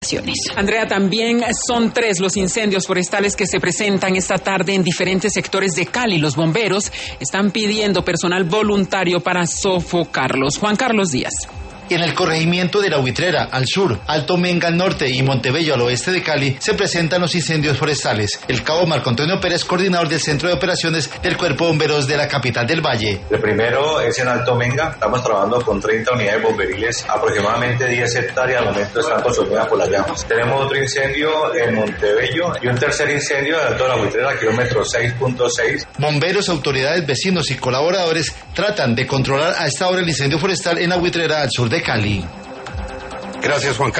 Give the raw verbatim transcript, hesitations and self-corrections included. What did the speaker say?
Andrea, también son tres los incendios forestales que se presentan esta tarde en diferentes sectores de Cali. Los bomberos están pidiendo personal voluntario para sofocarlos. Juan Carlos Díaz. En el corregimiento de La Buitrera, al sur, Alto Menga al norte y Montebello al oeste de Cali, se presentan los incendios forestales. El cabo Marco Antonio Pérez, coordinador del Centro de Operaciones del Cuerpo de Bomberos de la capital del Valle. El primero es en Alto Menga. Estamos trabajando con treinta unidades bomberiles, aproximadamente diez hectáreas al momento están consumidas por las llamas. Tenemos otro incendio en Montebello y un tercer incendio en Alto de La Buitrera, kilómetro seis punto seis. Bomberos, autoridades, vecinos y colaboradores tratan de controlar a esta hora el incendio forestal en La Buitrera, al sur de Cali. Gracias, Juan Carlos.